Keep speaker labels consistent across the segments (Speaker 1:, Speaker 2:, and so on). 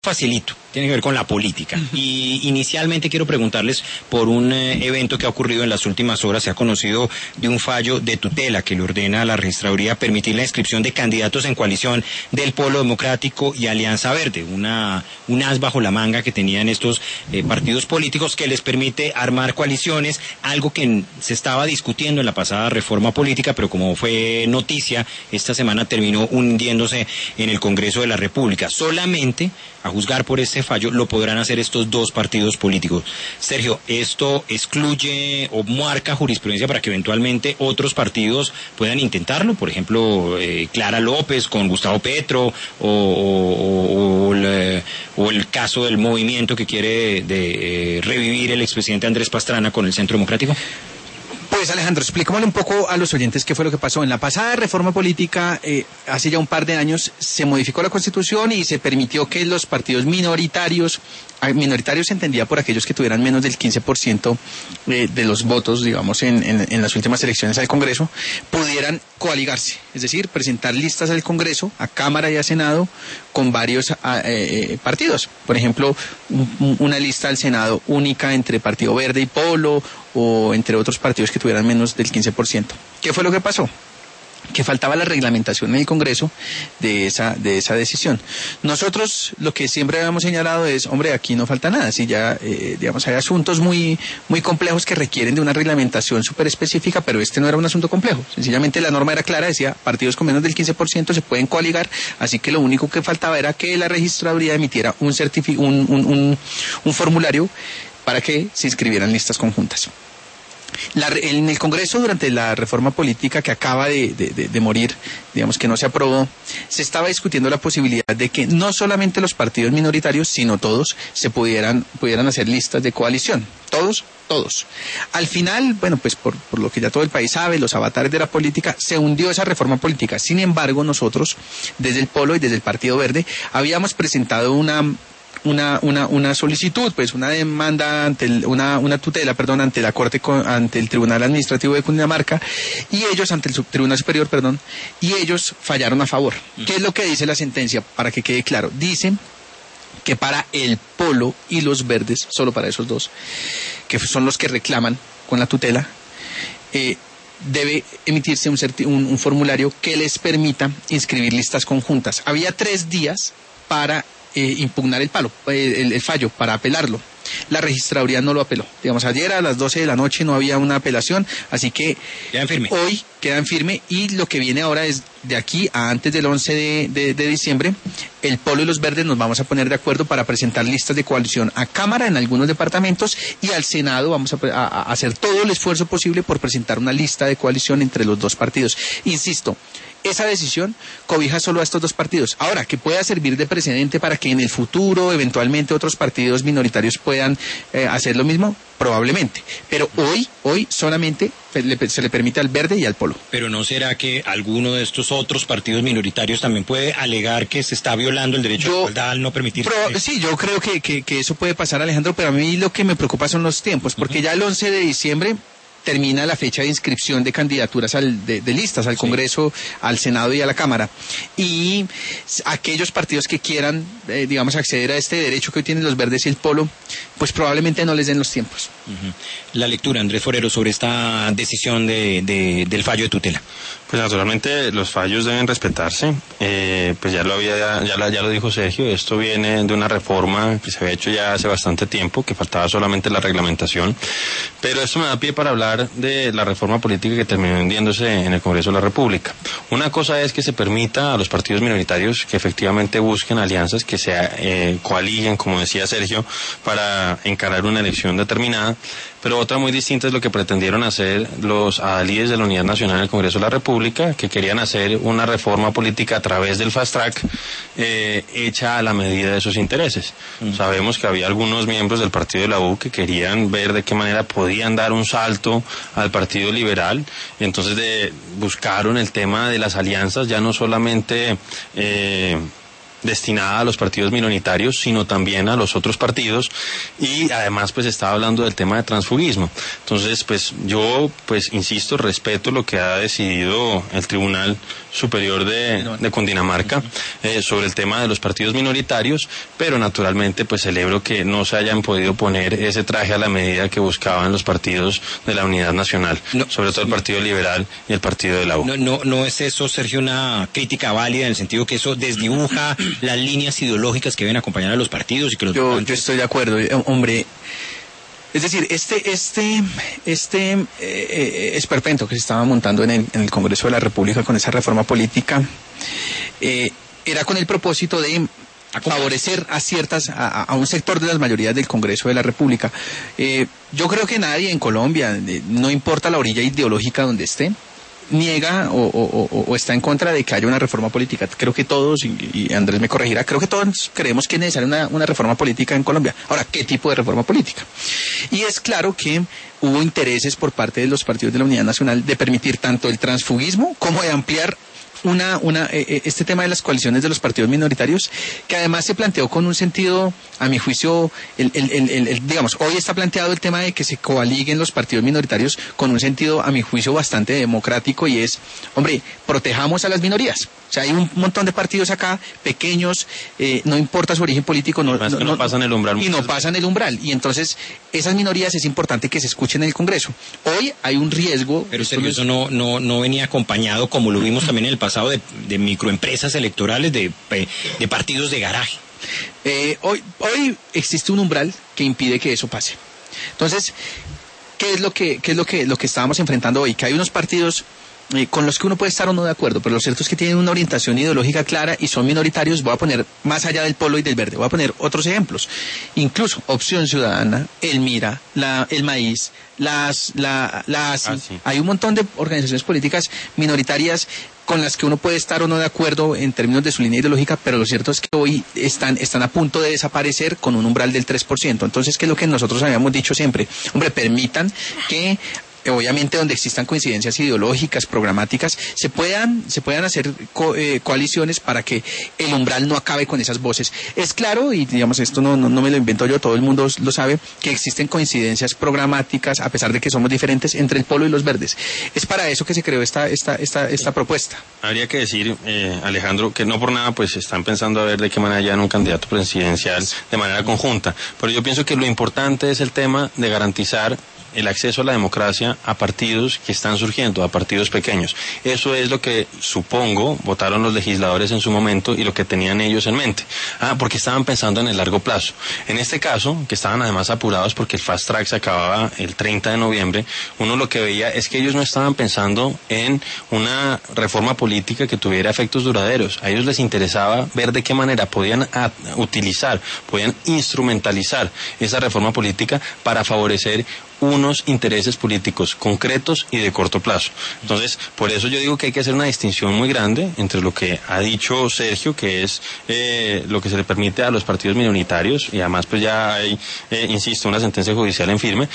Speaker 1: facilito, tiene que ver con la política. Y inicialmente quiero preguntarles por un evento que ha ocurrido en las últimas horas. Se ha conocido de un fallo de tutela que le ordena a la registraduría permitir la inscripción de candidatos en coalición del Polo Democrático y Alianza Verde, un as bajo la manga que tenían estos partidos políticos que les permite armar coaliciones, algo que se estaba discutiendo en la pasada reforma política, pero como fue noticia, esta semana terminó hundiéndose en el Congreso de la República. Solamente, a juzgar por este fallo, lo podrán hacer estos dos partidos políticos. Sergio, ¿esto excluye o marca jurisprudencia para que eventualmente otros partidos puedan intentarlo? Por ejemplo, Clara López con Gustavo Petro o el caso del movimiento que quiere revivir el expresidente Andrés Pastrana con el Centro Democrático.
Speaker 2: Pues Alejandro, expliquémosle un poco a los oyentes qué fue lo que pasó. En la pasada reforma política, hace ya un par de años, se modificó la Constitución y se permitió que los partidos minoritarios se entendía por aquellos que tuvieran menos del 15% de los votos, digamos, en las últimas elecciones al Congreso, pudieran coaligarse, es decir, presentar listas al Congreso, a Cámara y a Senado, con varios partidos. Por ejemplo, una lista al Senado única entre Partido Verde y Polo, o entre otros partidos que tuvieran menos del 15%. ¿Qué fue lo que pasó? Que faltaba la reglamentación en el Congreso de esa decisión. Nosotros lo que siempre habíamos señalado es, hombre, aquí no falta nada, si ya, digamos, hay asuntos muy complejos que requieren de una reglamentación súper específica, pero este no era un asunto complejo. Sencillamente la norma era clara, decía, partidos con menos del 15% se pueden coaligar, así que lo único que faltaba era que la registraduría emitiera un formulario para que se inscribieran listas conjuntas. En el Congreso, durante la reforma política que acaba de morir, digamos que no se aprobó, se estaba discutiendo la posibilidad de que no solamente los partidos minoritarios, sino todos, se pudieran hacer listas de coalición. Todos. Al final, bueno, pues por lo que ya todo el país sabe, los avatares de la política, se hundió esa reforma política. Sin embargo, nosotros, desde el Polo y desde el Partido Verde, habíamos presentado una solicitud, pues una demanda una tutela, ante la Corte, ante el Tribunal Administrativo de Cundinamarca, y ellos ante el Tribunal Superior, y ellos fallaron a favor. ¿Qué es lo que dice la sentencia? Para que quede claro, dicen que para el Polo y los Verdes, solo para esos dos, que son los que reclaman con la tutela, debe emitirse un formulario que les permita inscribir listas conjuntas. Había 3 días para impugnar el fallo, para apelarlo. La registraduría no lo apeló. Digamos, ayer a las 12 de la noche no había una apelación, así que hoy quedan firme, y lo que viene ahora es, de aquí a antes del 11 de diciembre, el Polo y los Verdes nos vamos a poner de acuerdo para presentar listas de coalición a Cámara en algunos departamentos, y al Senado vamos a hacer todo el esfuerzo posible por presentar una lista de coalición entre los dos partidos. Insisto, esa decisión cobija solo a estos dos partidos. Ahora, que pueda servir de precedente para que en el futuro eventualmente otros partidos minoritarios puedan hacer lo mismo, probablemente. Pero hoy solamente se le permite al Verde y al Polo.
Speaker 1: Pero ¿no será que alguno de estos otros partidos minoritarios también puede alegar que se está violando el derecho de igualdad al no permitir?
Speaker 2: Sí, yo creo que eso puede pasar, Alejandro, pero a mí lo que me preocupa son los tiempos, porque ya el 11 de diciembre termina la fecha de inscripción de candidaturas de listas al Congreso, al Senado y a la Cámara. Y aquellos partidos que quieran, digamos, acceder a este derecho que hoy tienen los Verdes y el Polo, pues probablemente no les den los tiempos.
Speaker 1: La lectura, Andrés Forero, sobre esta decisión del fallo de tutela.
Speaker 3: Pues naturalmente los fallos deben respetarse. Pues ya lo dijo Sergio, esto viene de una reforma que se había hecho ya hace bastante tiempo, que faltaba solamente la reglamentación. Pero esto me da pie para hablar de la reforma política que terminó hundiéndose en el Congreso de la República. Una cosa es que se permita a los partidos minoritarios que efectivamente busquen alianzas, que se coaliguen, como decía Sergio, para encarar una elección determinada. Pero otra muy distinta es lo que pretendieron hacer los adalides de la Unidad Nacional en el Congreso de la República, que querían hacer una reforma política a través del fast track, hecha a la medida de sus intereses. Sabemos que había algunos miembros del Partido de la U que querían ver de qué manera podían dar un salto al Partido Liberal, y entonces buscaron el tema de las alianzas, ya no solamente destinada a los partidos minoritarios, sino también a los otros partidos, y además pues estaba hablando del tema de transfugismo. Entonces pues yo pues insisto, respeto lo que ha decidido el Tribunal Superior de Cundinamarca sobre el tema de los partidos minoritarios, pero naturalmente pues celebro que no se hayan podido poner ese traje a la medida que buscaban los partidos de la Unidad Nacional, sobre todo el Partido Liberal y el Partido de la U.
Speaker 1: No es eso, Sergio, una crítica válida en el sentido que eso desdibuja las líneas ideológicas que deben acompañar a los partidos y que los
Speaker 2: yo estoy de acuerdo, hombre. Es decir, este esperpento que se estaba montando en el Congreso de la República con esa reforma política era con el propósito de favorecer a un sector de las mayorías del Congreso de la República. Yo creo que nadie en Colombia, no importa la orilla ideológica donde esté, niega o está en contra de que haya una reforma política. Creo que todos, y Andrés me corregirá, creo que todos creemos que es necesaria una reforma política en Colombia. Ahora, ¿qué tipo de reforma política? Y es claro que hubo intereses por parte de los partidos de la Unidad Nacional de permitir tanto el transfugismo como de ampliar este tema de las coaliciones de los partidos minoritarios, que además se planteó con un sentido, a mi juicio, digamos, hoy está planteado el tema de que se coaliguen los partidos minoritarios con un sentido, a mi juicio, bastante democrático, y es, hombre, protejamos a las minorías. O sea, hay un montón de partidos acá, pequeños, no importa su origen político, no
Speaker 3: pasan el umbral.
Speaker 2: Y no pasan el umbral. Y entonces, esas minorías es importante que se escuchen en el Congreso. Hoy hay un riesgo.
Speaker 1: Pero Sergio, eso no venía acompañado, como lo vimos también en el pasado, de microempresas electorales, de partidos de garaje.
Speaker 2: Hoy existe un umbral que impide que eso pase. Entonces, ¿qué es lo que estábamos enfrentando hoy? Que hay unos partidos con los que uno puede estar o no de acuerdo, pero lo cierto es que tienen una orientación ideológica clara y son minoritarios. Voy a poner, más allá del polo y del verde, voy a poner otros ejemplos. Incluso Opción Ciudadana, el MIRA, el Maíz, la ASI. Sí. Hay un montón de organizaciones políticas minoritarias con las que uno puede estar o no de acuerdo en términos de su línea ideológica, pero lo cierto es que hoy están a punto de desaparecer con un umbral del 3%. Entonces, ¿qué es lo que nosotros habíamos dicho siempre? Hombre, permitan que, obviamente, donde existan coincidencias ideológicas, programáticas, se puedan hacer coaliciones para que el umbral no acabe con esas voces. Es claro, y digamos, esto no me lo invento yo, todo el mundo lo sabe, que existen coincidencias programáticas, a pesar de que somos diferentes, entre el polo y los verdes. Es para eso que se creó esta propuesta.
Speaker 3: Habría que decir, Alejandro, que no por nada pues están pensando a ver de qué manera llevan un candidato presidencial de manera conjunta, pero yo pienso que lo importante es el tema de garantizar el acceso a la democracia a partidos que están surgiendo, a partidos pequeños. Eso es lo que, supongo, votaron los legisladores en su momento y lo que tenían ellos en mente. Porque estaban pensando en el largo plazo. En este caso, que estaban además apurados porque el Fast Track se acababa el 30 de noviembre, uno lo que veía es que ellos no estaban pensando en una reforma política que tuviera efectos duraderos. A ellos les interesaba ver de qué manera podían podían instrumentalizar esa reforma política para favorecer unos intereses políticos concretos y de corto plazo. Entonces, por eso yo digo que hay que hacer una distinción muy grande entre lo que ha dicho Sergio, que es lo que se le permite a los partidos minoritarios, y además pues ya hay, insisto, una sentencia judicial en firme,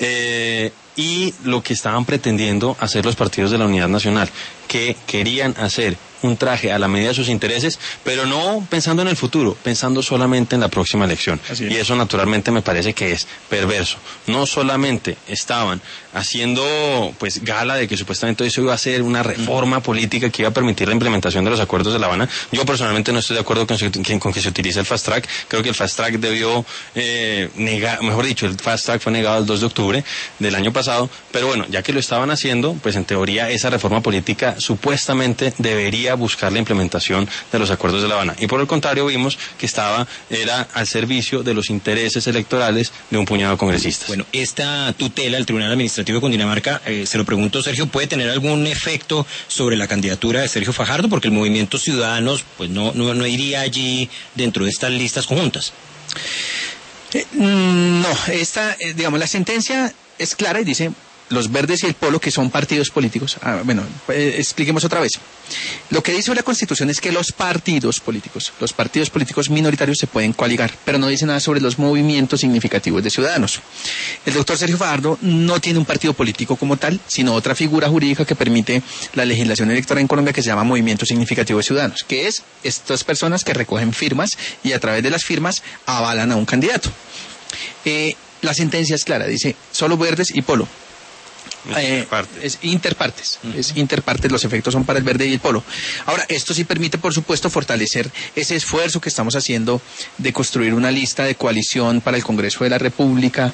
Speaker 3: y lo que estaban pretendiendo hacer los partidos de la Unidad Nacional, que querían hacer un traje a la medida de sus intereses, pero no pensando en el futuro, pensando solamente en la próxima elección. Y eso naturalmente me parece que es perverso. No solamente estaban haciendo pues gala de que supuestamente eso iba a ser una reforma política que iba a permitir la implementación de los acuerdos de La Habana. Yo personalmente no estoy de acuerdo con que se utilice el Fast Track. Creo que el Fast Track debió negar, mejor dicho, el Fast Track fue negado el 2 de octubre del año pasado, pero bueno, ya que lo estaban haciendo, pues en teoría esa reforma política supuestamente debería buscar la implementación de los acuerdos de La Habana. Y por el contrario vimos que era al servicio de los intereses electorales de un puñado de congresistas.
Speaker 1: Bueno, esta tutela, el Tribunal Administrativo de Cundinamarca, se lo pregunto, Sergio, ¿puede tener algún efecto sobre la candidatura de Sergio Fajardo? Porque el Movimiento Ciudadanos pues no iría allí dentro de estas listas conjuntas.
Speaker 2: No, digamos, la sentencia es clara y dice: los Verdes y el Polo, que son partidos políticos. Expliquemos otra vez. Lo que dice la Constitución es que los partidos políticos minoritarios se pueden coaligar, pero no dice nada sobre los movimientos significativos de ciudadanos. El doctor Sergio Fajardo no tiene un partido político como tal, sino otra figura jurídica que permite la legislación electoral en Colombia, que se llama Movimiento Significativo de Ciudadanos, que es estas personas que recogen firmas y a través de las firmas avalan a un candidato. La sentencia es clara, dice solo Verdes y Polo. Es interpartes, los efectos son para el Verde y el Polo. Ahora, esto sí permite, por supuesto, fortalecer ese esfuerzo que estamos haciendo de construir una lista de coalición para el Congreso de la República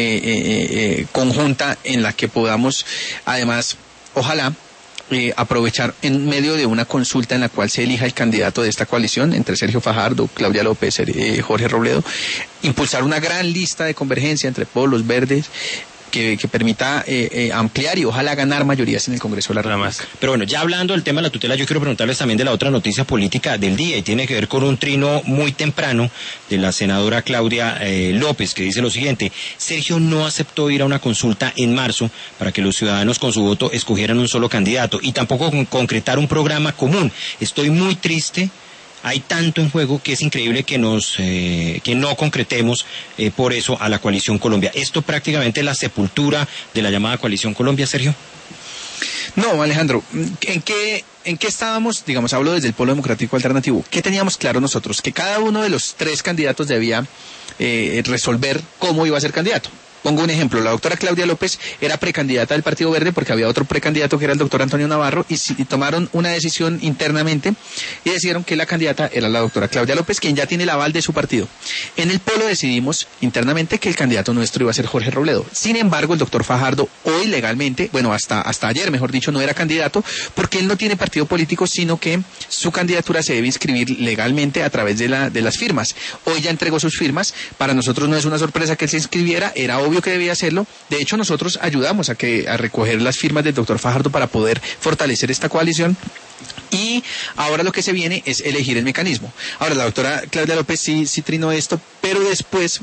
Speaker 2: conjunta, en la que podamos, además, ojalá, aprovechar en medio de una consulta en la cual se elija el candidato de esta coalición entre Sergio Fajardo, Claudia López, Jorge Robledo, impulsar una gran lista de convergencia entre polos verdes que permita ampliar y ojalá ganar mayorías en el Congreso de la República.
Speaker 1: Pero bueno, ya hablando del tema de la tutela, yo quiero preguntarles también de la otra noticia política del día, y tiene que ver con un trino muy temprano de la senadora Claudia López, que dice lo siguiente: Sergio no aceptó ir a una consulta en marzo para que los ciudadanos con su voto escogieran un solo candidato y tampoco concretar un programa común. Estoy muy triste. Hay tanto en juego que es increíble que no concretemos por eso a la Coalición Colombia. ¿Esto prácticamente es la sepultura de la llamada Coalición Colombia, Sergio?
Speaker 2: No, Alejandro, ¿en qué estábamos? Digamos, hablo desde el Polo Democrático Alternativo. ¿Qué teníamos claro nosotros? Que cada uno de los 3 candidatos debía resolver cómo iba a ser candidato. Pongo un ejemplo: la doctora Claudia López era precandidata del Partido Verde porque había otro precandidato que era el doctor Antonio Navarro, y tomaron una decisión internamente y decidieron que la candidata era la doctora Claudia López, quien ya tiene el aval de su partido. En el Polo decidimos internamente que el candidato nuestro iba a ser Jorge Robledo. Sin embargo, el doctor Fajardo hoy legalmente, hasta ayer mejor dicho, no era candidato porque él no tiene partido político, sino que su candidatura se debe inscribir legalmente a través de las firmas. Hoy ya entregó sus firmas. Para nosotros no es una sorpresa que él se inscribiera, era obvio que debía hacerlo. De hecho, nosotros ayudamos a recoger las firmas del doctor Fajardo para poder fortalecer esta coalición. Y ahora lo que se viene es elegir el mecanismo. Ahora, la doctora Claudia López sí trinó esto, pero después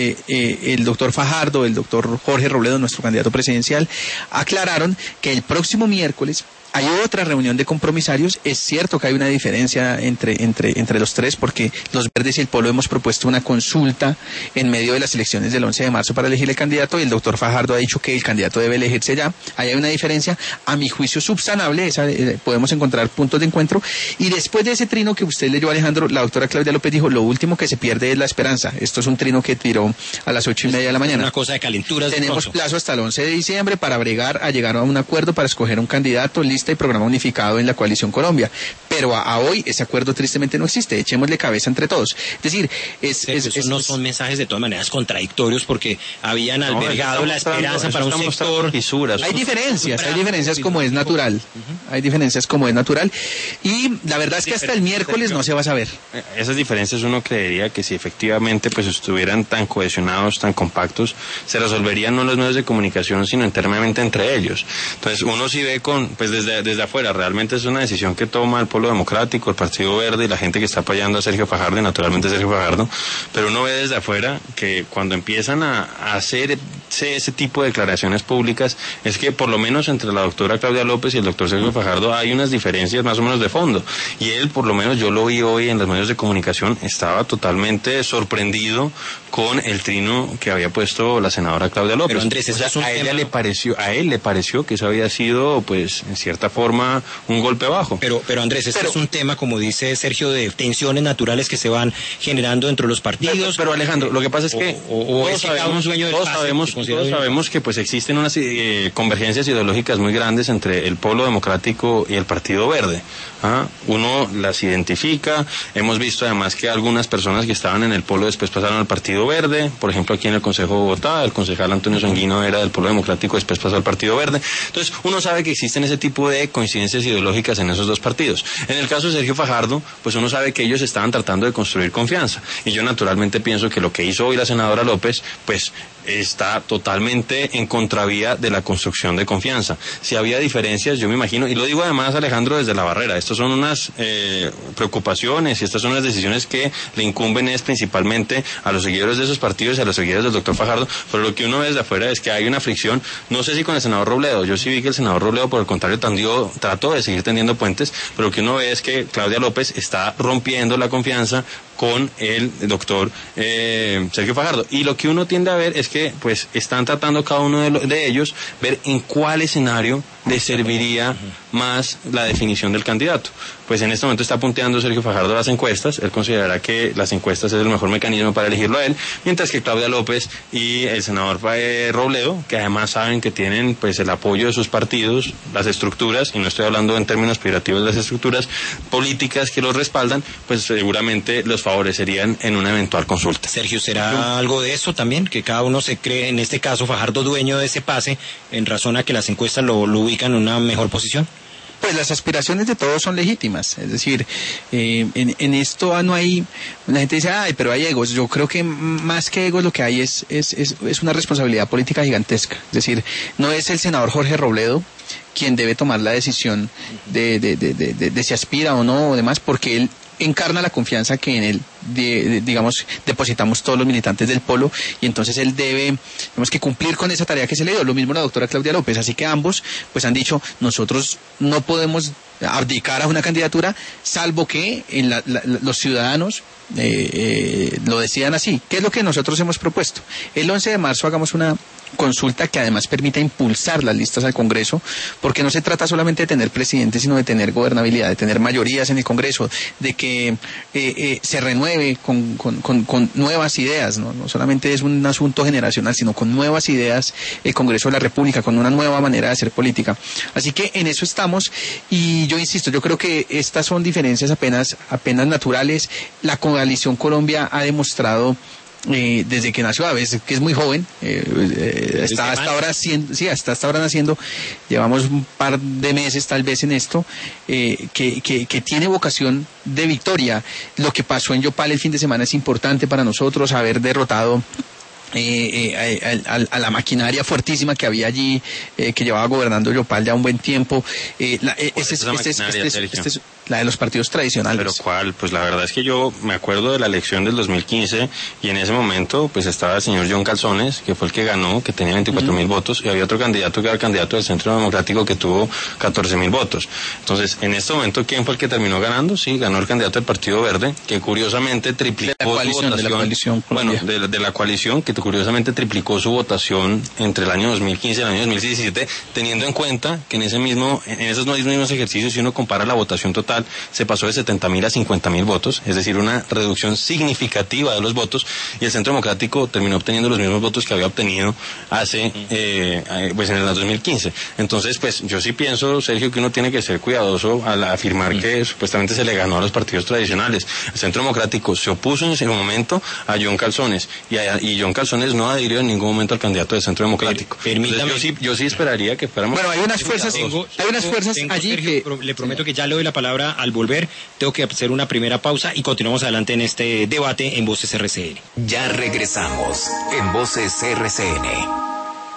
Speaker 2: el doctor Fajardo, el doctor Jorge Robledo, nuestro candidato presidencial, aclararon que el próximo miércoles hay otra reunión de compromisarios. Es cierto que hay una diferencia entre los 3, porque los Verdes y el Polo hemos propuesto una consulta en medio de las elecciones del 11 de marzo para elegir el candidato, y el doctor Fajardo ha dicho que el candidato debe elegirse ya. Ahí hay una diferencia, a mi juicio, subsanable. Podemos encontrar puntos de encuentro. Y después de ese trino que usted leyó, Alejandro, la doctora Claudia López dijo: lo último que se pierde es la esperanza. Esto es un trino que tiró a las 8:30 de la mañana.
Speaker 1: Una cosa de calenturas.
Speaker 2: Tenemos plazo hasta el 11 de diciembre para bregar a llegar a un acuerdo para escoger un candidato, lista y programa unificado en la Coalición Colombia. Pero a hoy ese acuerdo tristemente no existe. Echémosle cabeza entre todos. Es decir,
Speaker 1: esos no son mensajes de todas maneras contradictorios, porque habían albergado la esperanza para un sector.
Speaker 2: Hay diferencias como es natural. Hay diferencias como es natural. Y la verdad es que hasta el miércoles no se va a saber.
Speaker 3: Esas diferencias uno creería que si efectivamente pues estuvieran tan cohesionados, tan compactos, se resolverían no en los medios de comunicación, sino internamente entre ellos. Entonces uno sí ve desde afuera, realmente es una decisión que toma el Polo Democrático, el Partido Verde y la gente que está apoyando a Sergio Fajardo, y naturalmente Sergio Fajardo, pero uno ve desde afuera que cuando empiezan a hacer ese tipo de declaraciones públicas, es que por lo menos entre la doctora Claudia López y el doctor Sergio Fajardo hay unas diferencias más o menos de fondo, y él, por lo menos yo lo vi hoy en los medios de comunicación, estaba totalmente sorprendido con el trino que había puesto la senadora Claudia López.
Speaker 1: Pero Andrés,
Speaker 3: a él le pareció que eso había sido, pues, en cierta forma, un golpe bajo.
Speaker 1: Pero Andrés, este es un tema, como dice Sergio, de tensiones naturales que se van generando dentro de los partidos.
Speaker 3: Pero Alejandro, lo que pasa es que todos sabemos que pues existen unas convergencias ideológicas muy grandes entre el Polo Democrático y el Partido Verde. Uno las identifica. Hemos visto además que algunas personas que estaban en el Polo después pasaron al Partido Verde. Por ejemplo, aquí en el Consejo de Bogotá, el concejal Antonio Sanguino era del Polo Democrático, después pasó al Partido Verde. Entonces, uno sabe que existen ese tipo ve coincidencias ideológicas en esos dos partidos. En el caso de Sergio Fajardo, pues uno sabe que ellos estaban tratando de construir confianza. Y yo naturalmente pienso que lo que hizo hoy la senadora López, pues está totalmente en contravía de la construcción de confianza. Si había diferencias, yo me imagino, y lo digo además, Alejandro, desde la barrera, estas son unas preocupaciones y estas son unas decisiones que le incumben es principalmente a los seguidores de esos partidos y a los seguidores del doctor Fajardo, pero lo que uno ve desde afuera es que hay una fricción, no sé si con el senador Robledo, yo sí vi que el senador Robledo por el contrario trató de seguir tendiendo puentes, pero lo que uno ve es que Claudia López está rompiendo la confianza con el doctor Sergio Fajardo, y lo que uno tiende a ver es que pues están tratando cada uno de ellos ver en cuál escenario le serviría más la definición del candidato. Pues en este momento está punteando Sergio Fajardo las encuestas, él considerará que las encuestas es el mejor mecanismo para elegirlo a él, mientras que Claudia López y el senador Robledo, que además saben que tienen pues el apoyo de sus partidos, las estructuras, y no estoy hablando en términos peyorativos de las estructuras políticas que los respaldan, pues seguramente los favorecerían en una eventual consulta.
Speaker 1: Sergio, ¿será algo de eso también? Que cada uno se cree, en este caso Fajardo, dueño de ese pase, en razón a que las encuestas lo ubican en una mejor posición.
Speaker 2: Pues las aspiraciones de todos son legítimas, es decir, en esto no hay, la gente dice, ay, pero hay egos. Yo creo que más que egos lo que hay es una responsabilidad política gigantesca. Es decir, no es el senador Jorge Robledo quien debe tomar la decisión de si aspira o no o demás, porque él encarna la confianza que en él, digamos, depositamos todos los militantes del Polo, y entonces él debe, tenemos que cumplir con esa tarea que se le dio. Lo mismo la doctora Claudia López, así que ambos pues han dicho, nosotros no podemos abdicar a una candidatura, salvo que los ciudadanos lo decidan así. ¿Qué es lo que nosotros hemos propuesto? El 11 de marzo hagamos una consulta que además permita impulsar las listas al Congreso, porque no se trata solamente de tener presidente, sino de tener gobernabilidad, de tener mayorías en el Congreso, de que se renueve con nuevas ideas, ¿no? No solamente es un asunto generacional, sino con nuevas ideas el Congreso de la República, con una nueva manera de hacer política. Así que en eso estamos, y yo insisto, yo creo que estas son diferencias apenas naturales. La coalición Colombia ha demostrado desde que nació, a veces que es muy joven, hasta hasta ahora naciendo, llevamos un par de meses tal vez en esto, que tiene vocación de victoria. Lo que pasó en Yopal el fin de semana es importante para nosotros, haber derrotado a la maquinaria fuertísima que había allí, que llevaba gobernando Yopal ya un buen tiempo. La de los partidos tradicionales.
Speaker 3: ¿Pero cuál? Pues la verdad es que yo me acuerdo de la elección del 2015, y en ese momento pues estaba el señor John Calzones, que fue el que ganó, que tenía 24.000 votos, y había otro candidato que era el candidato del Centro Democrático, que tuvo 14.000 votos. Entonces, en este momento, ¿quién fue el que terminó ganando? Sí, ganó el candidato del Partido Verde, que curiosamente triplicó su votación. De la coalición, que curiosamente triplicó su votación entre el año 2015 y el año 2017, teniendo en cuenta que en esos mismos ejercicios, si uno compara la votación total, se pasó de 70.000 a 50.000 votos, es decir, una reducción significativa de los votos, y el Centro Democrático terminó obteniendo los mismos votos que había obtenido hace, pues en el 2015. Entonces, pues yo sí pienso, Sergio, que uno tiene que ser cuidadoso al afirmar que supuestamente se le ganó a los partidos tradicionales. El Centro Democrático se opuso en ese momento a John Calzones, y John Calzones no adhirió en ningún momento al candidato del Centro Democrático. Entonces, yo sí esperaría que fuéramos...
Speaker 2: Bueno, hay unas fuerzas allí
Speaker 1: Sergio, que... Le prometo que ya le doy la palabra al volver. Tengo que hacer una primera pausa y continuamos adelante en este debate en Voces RCN.
Speaker 4: Ya regresamos en Voces RCN.